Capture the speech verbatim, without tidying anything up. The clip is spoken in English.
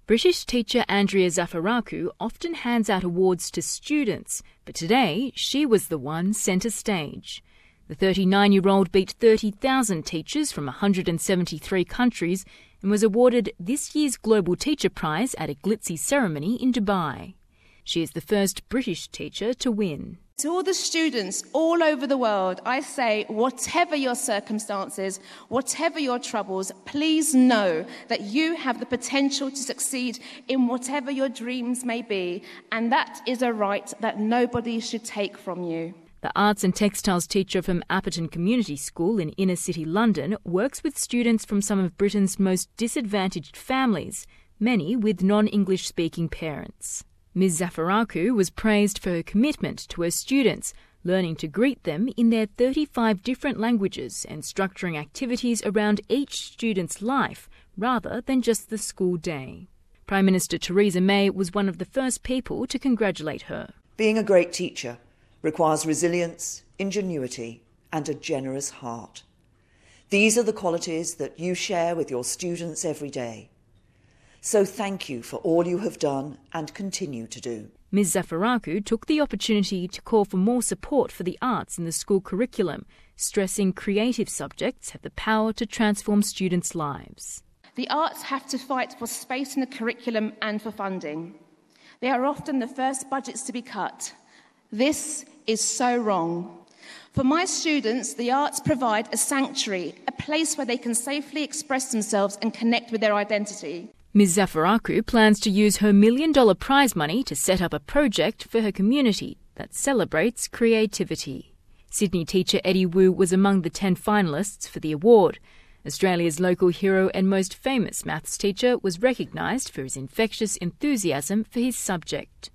British teacher Andrea Zafaraku often hands out awards to students, but today she was the one centre stage. The thirty-nine-year-old beat thirty thousand teachers from one hundred seventy-three countries and was awarded this year's Global Teacher Prize at a glitzy ceremony in Dubai. She is the first British teacher to win. To all the students all over the world, I say, whatever your circumstances, whatever your troubles, please know that you have the potential to succeed in whatever your dreams may be, and that is a right that nobody should take from you. The arts and textiles teacher from Apperton Community School in inner-city London works with students from some of Britain's most disadvantaged families, many with non-English speaking parents. Miz Zafaraku was praised for her commitment to her students, learning to greet them in their thirty-five different languages and structuring activities around each student's life rather than just the school day. Prime Minister Theresa May was one of the first people to congratulate her. Being a great teacher requires resilience, ingenuity and a generous heart. These are the qualities that you share with your students every day. So thank you for all you have done and continue to do. Miz Zafaraku took the opportunity to call for more support for the arts in the school curriculum, stressing creative subjects have the power to transform students' lives. The arts have to fight for space in the curriculum and for funding. They are often the first budgets to be cut. This is so wrong. For my students, the arts provide a sanctuary, a place where they can safely express themselves and connect with their identity. Miz Zafaraku plans to use her million-dollar prize money to set up a project for her community that celebrates creativity. Sydney teacher Eddie Wu was among the ten finalists for the award. Australia's local hero and most famous maths teacher was recognised for his infectious enthusiasm for his subject.